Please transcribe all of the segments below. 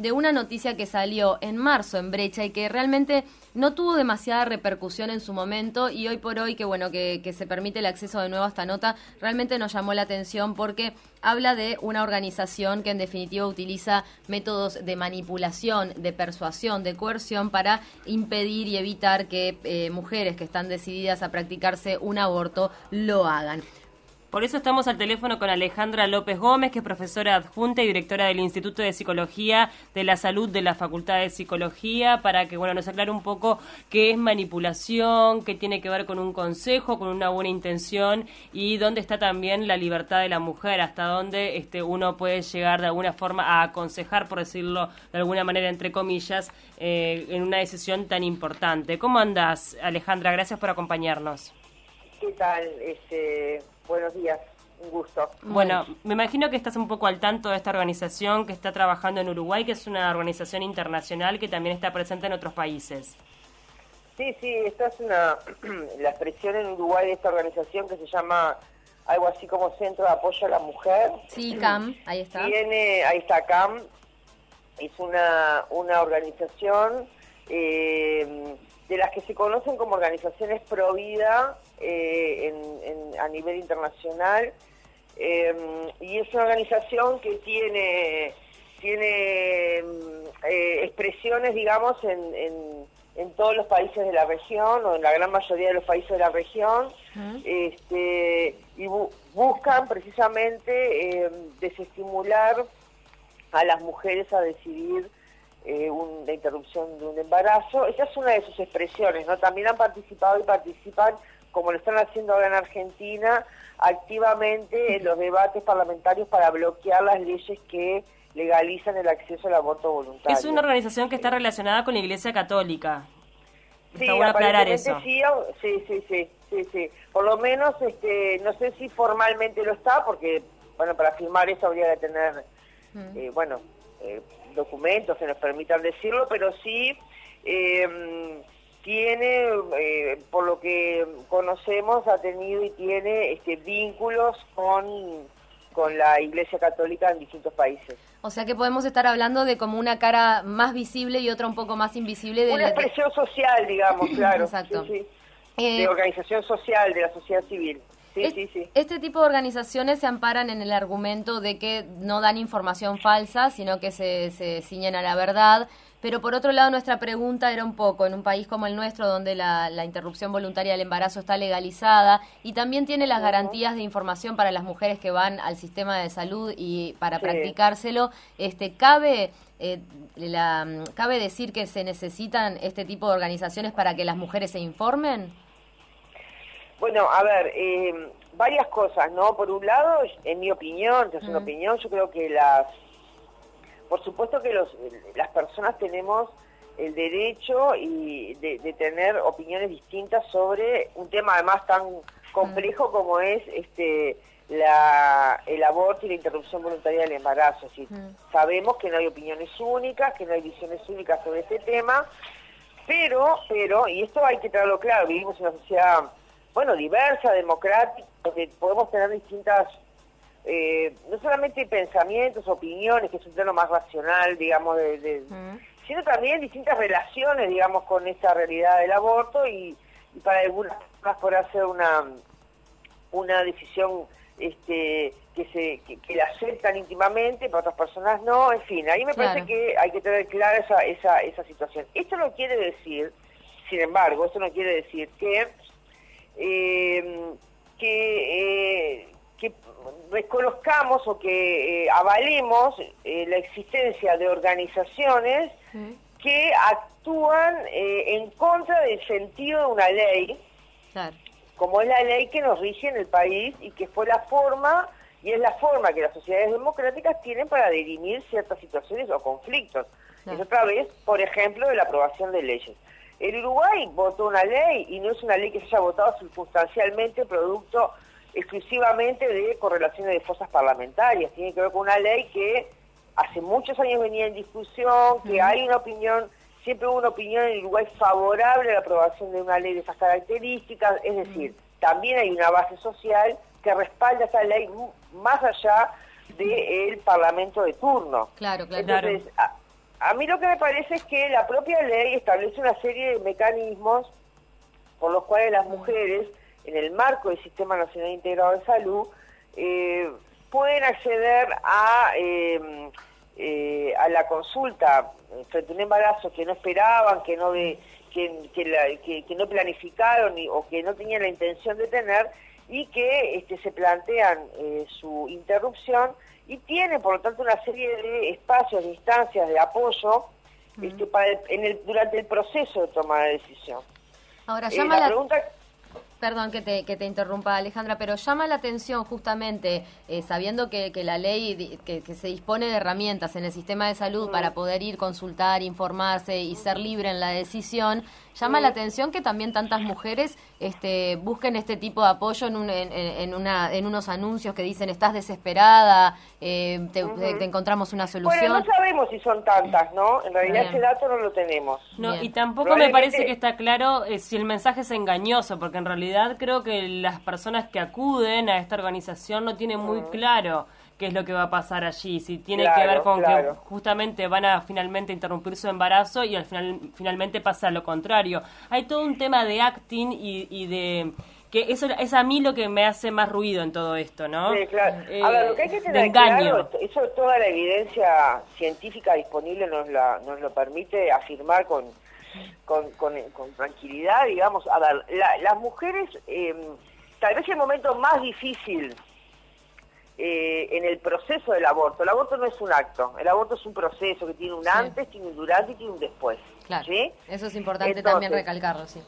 de una noticia que salió en marzo en Brecha y que realmente no tuvo demasiada repercusión en su momento, y hoy por hoy que se permite el acceso de nuevo a esta nota, realmente nos llamó la atención porque habla de una organización que en definitiva utiliza métodos de manipulación, de persuasión, de coerción para impedir y evitar que mujeres que están decididas a practicarse un aborto lo hagan. Por eso estamos al teléfono con Alejandra López Gómez, que es profesora adjunta y directora del Instituto de Psicología de la Salud de la Facultad de Psicología, para que nos aclare un poco qué es manipulación, qué tiene que ver con un consejo, con una buena intención, y dónde está también la libertad de la mujer, hasta dónde uno puede llegar de alguna forma a aconsejar, por decirlo de alguna manera, entre comillas, en una decisión tan importante. ¿Cómo andás, Alejandra? Gracias por acompañarnos. ¿Qué tal? Buenos días, un gusto. Bueno, me imagino que estás un poco al tanto de esta organización que está trabajando en Uruguay, que es una organización internacional que también está presente en otros países. Sí, esta es la expresión en Uruguay de esta organización que se llama algo así como Centro de Apoyo a la Mujer. Sí, CAM, ahí está. Ahí está CAM, es una organización de las que se conocen como organizaciones pro vida a nivel internacional, y es una organización que tiene expresiones, digamos, en todos los países de la región, o en la gran mayoría de los países de la región, y buscan precisamente desestimular a las mujeres a decidir la interrupción de un embarazo. Esa es una de sus expresiones, ¿no? También han participado y participan, como lo están haciendo ahora en Argentina, activamente en los debates parlamentarios para bloquear las leyes que legalizan el acceso al aborto voluntario. Es una organización que está relacionada con la Iglesia Católica. Sí, está bueno aclarar eso. Sí. Por lo menos, no sé si formalmente lo está, porque, para firmar eso habría que tener, documentos que nos permitan decirlo, pero sí tiene, por lo que conocemos, ha tenido y tiene vínculos con la Iglesia Católica en distintos países. O sea que podemos estar hablando de como una cara más visible y otra un poco más invisible. De una expresión social, digamos, claro. Exacto. Sí. De organización social, de la sociedad civil. Sí. Este tipo de organizaciones se amparan en el argumento de que no dan información falsa, sino que se ciñen a la verdad. Pero por otro lado, nuestra pregunta era un poco, en un país como el nuestro, donde la interrupción voluntaria del embarazo está legalizada y también tiene las garantías de información para las mujeres que van al sistema de salud y para practicárselo, ¿cabe decir que se necesitan este tipo de organizaciones para que las mujeres se informen? Bueno, a ver, varias cosas, ¿no? Por un lado, en mi opinión, que es una opinión, yo creo que por supuesto que las personas tenemos el derecho de tener opiniones distintas sobre un tema además tan complejo como es el aborto y la interrupción voluntaria del embarazo. Es decir, sabemos que no hay opiniones únicas, que no hay visiones únicas sobre este tema, pero, y esto hay que tenerlo claro, vivimos en una sociedad, diversa, democrática, donde podemos tener distintas, no solamente pensamientos, opiniones, que es un plano más racional, digamos, sino también distintas relaciones, digamos, con esta realidad del aborto, y para algunas personas podrá ser una decisión que la aceptan íntimamente, para otras personas no, en fin, ahí me parece que hay que tener clara esa situación. Esto no quiere decir, sin embargo, que reconozcamos o que avalemos la existencia de organizaciones que actúan en contra del sentido de una ley, como es la ley que nos rige en el país y que fue la forma, y es la forma que las sociedades democráticas tienen para dirimir ciertas situaciones o conflictos. Es otra vez, por ejemplo, de la aprobación de leyes. El Uruguay votó una ley, y no es una ley que se haya votado circunstancialmente, producto exclusivamente de correlaciones de fuerzas parlamentarias. Tiene que ver con una ley que hace muchos años venía en discusión, que hay una opinión, siempre hubo una opinión en el Uruguay favorable a la aprobación de una ley de esas características, es decir, también hay una base social que respalda esa ley más allá del Parlamento de turno. Claro. Entonces, A mí lo que me parece es que la propia ley establece una serie de mecanismos por los cuales las mujeres, en el marco del Sistema Nacional Integrado de Salud, pueden acceder a la consulta frente a un embarazo que no esperaban, que no planificaron o que no tenían la intención de tener, y que se plantean su interrupción, y tienen por lo tanto una serie de espacios, de instancias de apoyo durante el proceso de toma de decisión. Ahora, llama Perdón que te interrumpa, Alejandra, pero llama la atención justamente, sabiendo que la ley, que se dispone de herramientas en el sistema de salud para poder ir, consultar, informarse y ser libre en la decisión, llama la atención que también tantas mujeres busquen este tipo de apoyo en unos anuncios que dicen estás desesperada, te encontramos una solución. Bueno, no sabemos si son tantas, ¿no? En realidad ese dato no lo tenemos. No, y tampoco me parece que está claro si el mensaje es engañoso, porque en realidad creo que las personas que acuden a esta organización no tienen muy claro qué es lo que va a pasar allí, si tiene que ver con que justamente van a finalmente interrumpir su embarazo y al finalmente pasa lo contrario. Hay todo un tema de acting y de... que eso es a mí lo que me hace más ruido en todo esto, ¿no? Sí, claro. A ver, lo que hay que tener claro, eso toda la evidencia científica disponible nos lo permite afirmar con tranquilidad, digamos. A ver, las mujeres, tal vez el momento más difícil en el proceso del aborto. El aborto no es un acto, el aborto es un proceso que tiene un antes, tiene un durante y tiene un después. Claro, ¿sí? Eso es importante también recalcarlo, sí.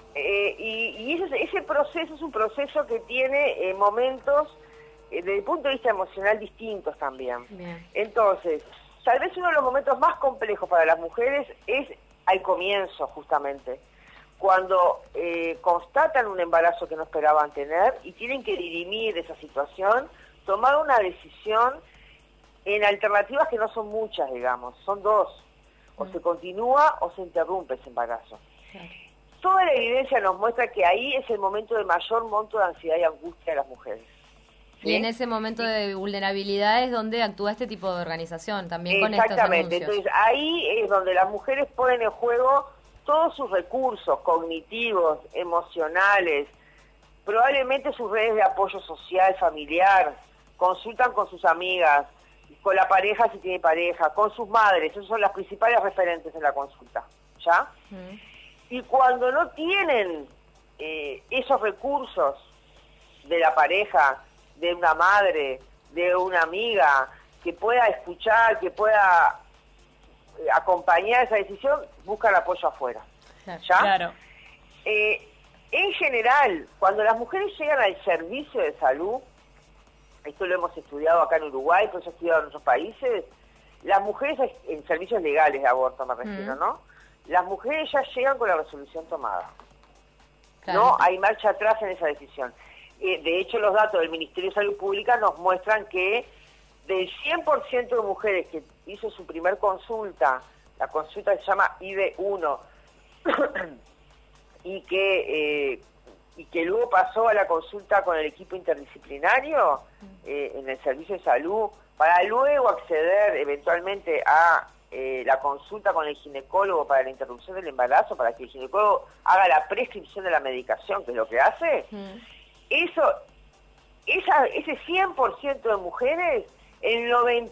Y ese proceso es un proceso que tiene momentos, desde el punto de vista emocional, distintos también. Bien. Entonces, tal vez uno de los momentos más complejos para las mujeres es al comienzo, justamente, cuando constatan un embarazo que no esperaban tener y tienen que dirimir esa situación, tomar una decisión en alternativas que no son muchas, digamos, son dos: o se continúa o se interrumpe ese embarazo. Claro. Toda la evidencia nos muestra que ahí es el momento de mayor monto de ansiedad y angustia de las mujeres. ¿Sí? Y en ese momento de vulnerabilidad es donde actúa este tipo de organización, también con estos anuncios. Exactamente, entonces ahí es donde las mujeres ponen en juego todos sus recursos cognitivos, emocionales, probablemente sus redes de apoyo social, familiar, consultan con sus amigas, con la pareja si tiene pareja, con sus madres, esos son las principales referentes en la consulta, ¿ya? Y cuando no tienen esos recursos de la pareja, de una madre, de una amiga, que pueda escuchar, que pueda acompañar esa decisión, buscan apoyo afuera. ¿Ya? Claro. En general, cuando las mujeres llegan al servicio de salud, esto lo hemos estudiado acá en Uruguay, pero se ha estudiado en otros países, las mujeres en servicios legales de aborto, me refiero, ¿no? Las mujeres ya llegan con la resolución tomada. Claro. No hay marcha atrás en esa decisión. De hecho, los datos del Ministerio de Salud Pública nos muestran que del 100% de mujeres que hizo su primer consulta, la consulta se llama ID1, y que luego pasó a la consulta con el equipo interdisciplinario en el servicio de salud, para luego acceder eventualmente a la consulta con el ginecólogo para la interrupción del embarazo, para que el ginecólogo haga la prescripción de la medicación, que es lo que hace. Ese 100% de mujeres, el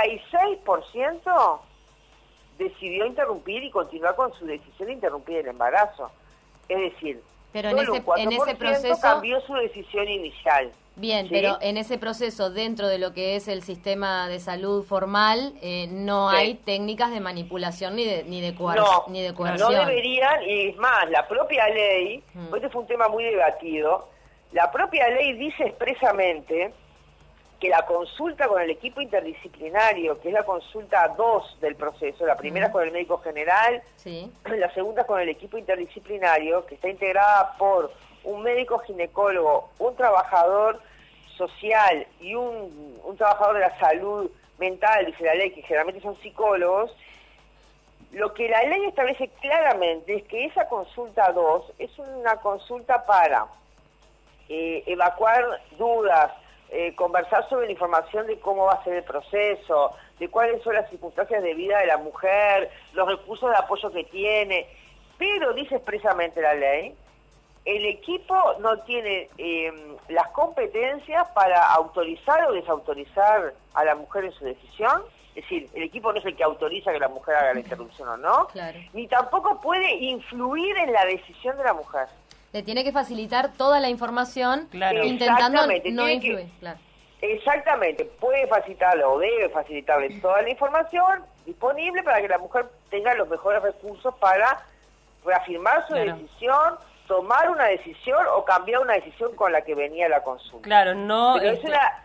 96% decidió interrumpir y continuar con su decisión de interrumpir el embarazo. Es decir, pero en ese proceso cambió su decisión inicial. Bien, ¿sí? Pero en ese proceso, dentro de lo que es el sistema de salud formal, no hay técnicas de manipulación ni de coerción. No deberían, y es más, la propia ley, este fue un tema muy debatido, la propia ley dice expresamente que la consulta con el equipo interdisciplinario, que es la consulta 2 del proceso, la primera es con el médico general, sí, la segunda es con el equipo interdisciplinario, que está integrada por un médico ginecólogo, un trabajador social y un trabajador de la salud mental, dice la ley, que generalmente son psicólogos. Lo que la ley establece claramente es que esa consulta 2 es una consulta para evacuar dudas, conversar sobre la información de cómo va a ser el proceso, de cuáles son las circunstancias de vida de la mujer, los recursos de apoyo que tiene, pero dice expresamente la ley, el equipo no tiene las competencias para autorizar o desautorizar a la mujer en su decisión. Es decir, el equipo no es el que autoriza que la mujer haga la interrupción o no, claro. Ni tampoco puede influir en la decisión de la mujer. Le tiene que facilitar toda la información, claro. intentando no influir. Claro. Exactamente, puede facilitarlo o debe facilitarle toda la información disponible para que la mujer tenga los mejores recursos para reafirmar su decisión, tomar una decisión o cambiar una decisión con la que venía la consulta. Claro, no. Pero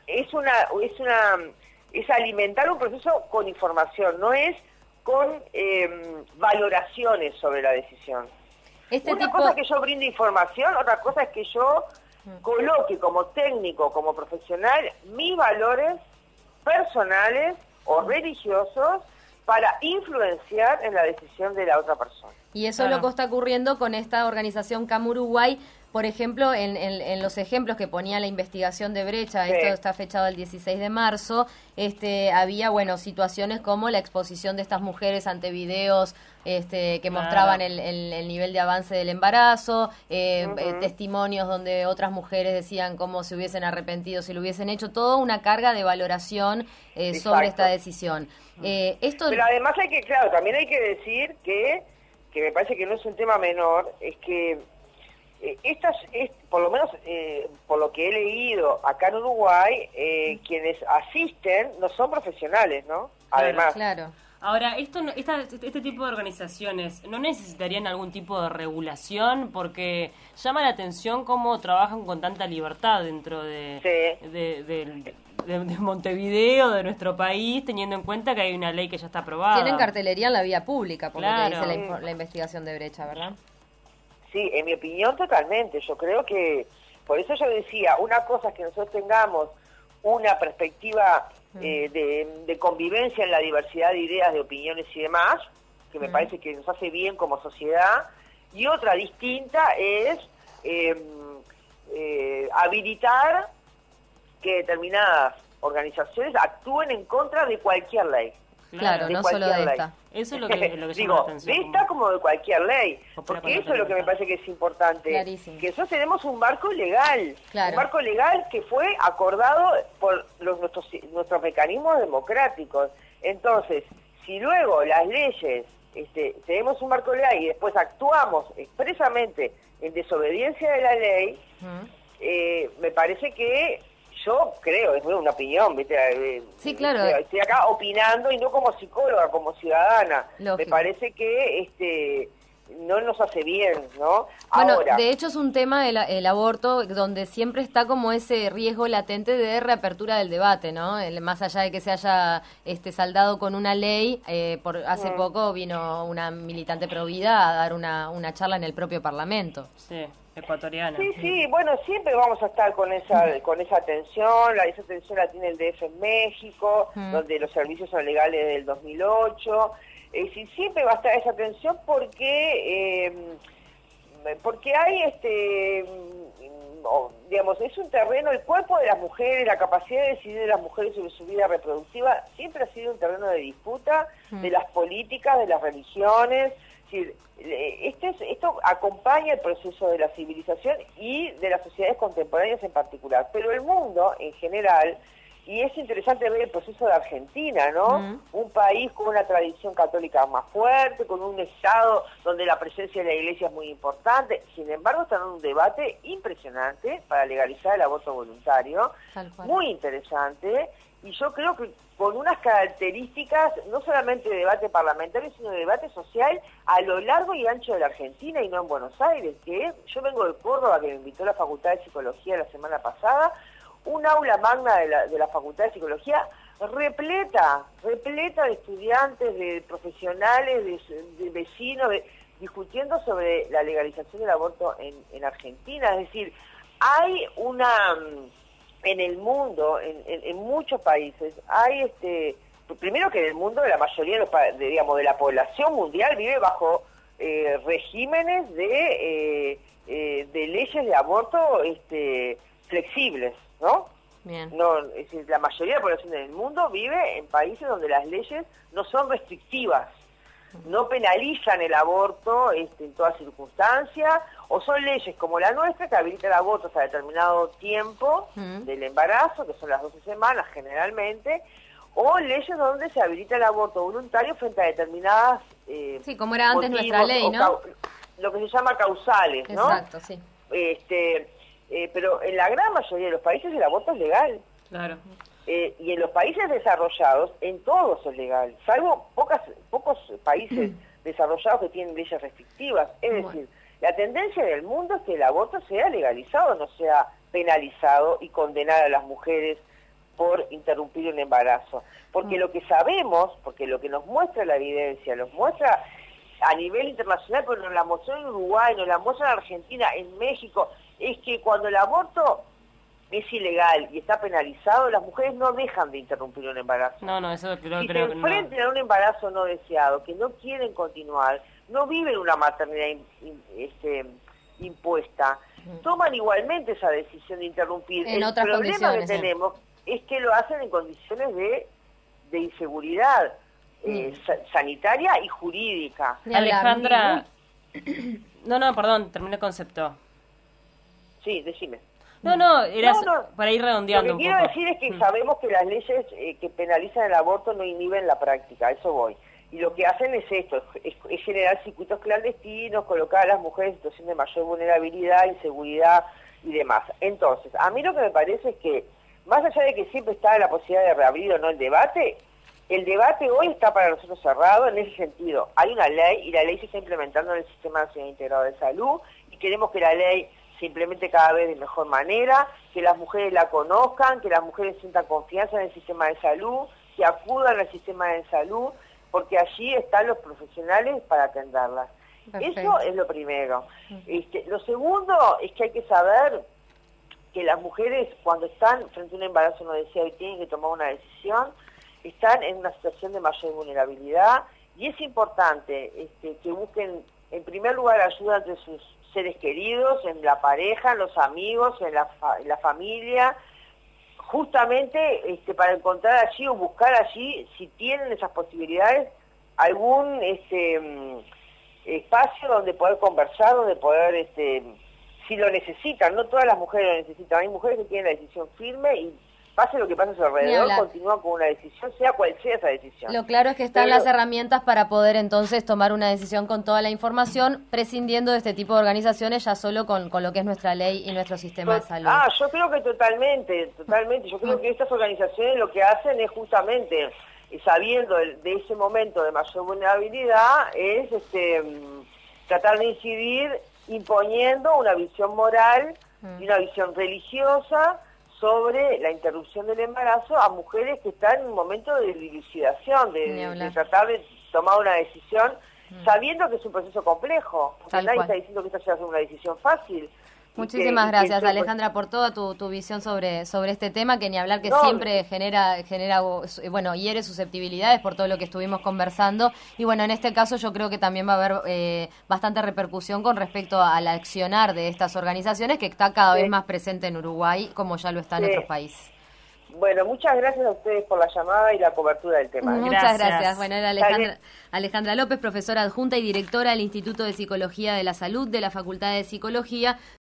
es alimentar un proceso con información, no es con valoraciones sobre la decisión. Una cosa es que yo brinde información, otra cosa es que yo coloque como técnico, como profesional, mis valores personales o religiosos para influenciar en la decisión de la otra persona. Y eso es lo que está ocurriendo con esta organización CAM Uruguay. Por ejemplo, en los ejemplos que ponía la investigación de Brecha, esto está fechado el 16 de marzo, había, situaciones como la exposición de estas mujeres ante videos que mostraban el nivel de avance del embarazo, testimonios donde otras mujeres decían cómo se hubiesen arrepentido si lo hubiesen hecho, toda una carga de valoración sobre esta decisión. Pero además también hay que decir que me parece que no es un tema menor, es que por lo menos por lo que he leído acá en Uruguay, quienes asisten no son profesionales, ¿no? Además. Claro. Ahora, este tipo de organizaciones ¿no necesitarían algún tipo de regulación? Porque llama la atención cómo trabajan con tanta libertad dentro de Montevideo, de nuestro país, teniendo en cuenta que hay una ley que ya está aprobada. Tienen cartelería en la vía pública, por lo que dice la investigación de Brecha, ¿verdad? Sí, en mi opinión totalmente. Yo creo que, por eso yo decía, una cosa es que nosotros tengamos una perspectiva de convivencia en la diversidad de ideas, de opiniones y demás, que me parece que nos hace bien como sociedad, y otra distinta es habilitar que determinadas organizaciones actúen en contra de cualquier ley. Claro, no solo de esta. Eso es lo que digo, llama la atención. De esta como de cualquier ley, porque eso es lo que me parece que es importante. Clarísimo. Que nosotros tenemos un marco legal, un marco legal que fue acordado por nuestros mecanismos democráticos. Entonces, si luego las leyes, tenemos un marco legal y después actuamos expresamente en desobediencia de la ley, me parece que yo creo, es una opinión, ¿viste? Sí, claro. Estoy acá opinando y no como psicóloga, como ciudadana. Lógico. Me parece que no nos hace bien, ¿no? Bueno, ahora, de hecho es un tema el aborto donde siempre está como ese riesgo latente de reapertura del debate, ¿no? Más allá de que se haya saldado con una ley, hace poco vino una militante pro vida a dar una charla en el propio Parlamento. Sí. Ecuatoriana. Sí, bueno, siempre vamos a estar con esa tensión, esa tensión la tiene el DF en México, donde los servicios son legales desde el 2008, siempre va a estar esa tensión porque hay digamos, es un terreno, el cuerpo de las mujeres, la capacidad de decidir de las mujeres sobre su vida reproductiva siempre ha sido un terreno de disputa de las políticas, de las religiones. Esto acompaña el proceso de la civilización y de las sociedades contemporáneas en particular, pero el mundo en general, y es interesante ver el proceso de Argentina, ¿no? Un país con una tradición católica más fuerte, con un Estado donde la presencia de la Iglesia es muy importante, sin embargo está en un debate impresionante para legalizar el aborto voluntario, muy interesante, y yo creo que con unas características, no solamente de debate parlamentario, sino de debate social a lo largo y ancho de la Argentina y no en Buenos Aires, yo vengo de Córdoba, que me invitó la Facultad de Psicología la semana pasada, un aula magna de la Facultad de Psicología repleta de estudiantes, de profesionales, de vecinos, discutiendo sobre la legalización del aborto en Argentina. Es decir, hay en el mundo, en muchos países, hay primero que en el mundo la mayoría de la población mundial vive bajo regímenes de leyes de aborto flexibles, ¿no? Bien. No, es decir, la mayoría de la población del mundo vive en países donde las leyes no son restrictivas, no penalizan el aborto en toda circunstancia, o son leyes como la nuestra que habilita el aborto hasta determinado tiempo del embarazo, que son las 12 semanas generalmente, o leyes donde se habilita el aborto voluntario frente a determinadas sí, como era antes nuestra ley, ¿no? Lo que se llama causales, ¿no? Exacto, sí. Pero en la gran mayoría de los países el aborto es legal. Claro. Y en los países desarrollados, en todos es legal, salvo pocos países desarrollados que tienen leyes restrictivas. Es decir, la tendencia del mundo es que el aborto sea legalizado, no sea penalizado y condenar a las mujeres por interrumpir un embarazo. Porque lo que sabemos, porque lo que nos muestra la evidencia, nos muestra a nivel internacional, pero nos la mostró en Uruguay, nos la muestra en Argentina, en México, es que cuando el aborto es ilegal y está penalizado, las mujeres no dejan de interrumpir un embarazo. No, eso creo si que se enfrentan a un embarazo no deseado, que no quieren continuar, no viven una maternidad impuesta, toman igualmente esa decisión de interrumpir. En El problema que tenemos es que lo hacen en condiciones de inseguridad sanitaria y jurídica. Alejandra, perdón, terminé el concepto. Sí, decime. Era para ir redondeando un poco. Lo que quiero decir es que sabemos que las leyes que penalizan el aborto no inhiben la práctica, a eso voy. Y lo que hacen es esto, es generar circuitos clandestinos, colocar a las mujeres en situación de mayor vulnerabilidad, inseguridad y demás. Entonces, a mí lo que me parece es que, más allá de que siempre está la posibilidad de reabrir o no el debate hoy está para nosotros cerrado en ese sentido. Hay una ley y la ley se está implementando en el Sistema Nacional Integrado de Salud y queremos que la ley se implemente cada vez de mejor manera, que las mujeres la conozcan, que las mujeres sientan confianza en el sistema de salud, que acudan al sistema de salud, porque allí están los profesionales para atenderlas. Perfecto. Eso es lo primero. Lo segundo es que hay que saber que las mujeres cuando están frente a un embarazo no deseado y tienen que tomar una decisión, están en una situación de mayor vulnerabilidad y es importante que busquen en primer lugar ayuda entre sus seres queridos, en la pareja, en los amigos, en la familia, justamente para encontrar allí o buscar allí, si tienen esas posibilidades, algún espacio donde poder conversar, donde poder, si lo necesitan, no todas las mujeres lo necesitan, hay mujeres que tienen la decisión firme y pase lo que pase a su alrededor, continúan con una decisión, sea cual sea esa decisión. Lo claro es que están las herramientas para poder entonces tomar una decisión con toda la información, prescindiendo de este tipo de organizaciones ya solo con lo que es nuestra ley y nuestro sistema de salud. Yo creo que totalmente. Yo creo que estas organizaciones lo que hacen es justamente, sabiendo de ese momento de mayor vulnerabilidad, es tratar de incidir imponiendo una visión moral y una visión religiosa sobre la interrupción del embarazo a mujeres que están en un momento de dilucidación, de tratar de tomar una decisión sabiendo que es un proceso complejo, porque nadie está diciendo que esta sea una decisión fácil. Muchísimas gracias, Alejandra, por toda tu visión sobre este tema, que ni hablar que siempre genera hiere susceptibilidades por todo lo que estuvimos conversando. Y bueno, en este caso yo creo que también va a haber bastante repercusión con respecto al accionar de estas organizaciones, que está cada vez más presente en Uruguay, como ya lo está en otros países. Bueno, muchas gracias a ustedes por la llamada y la cobertura del tema. Muchas gracias. Bueno, era Alejandra López, profesora adjunta y directora del Instituto de Psicología de la Salud de la Facultad de Psicología,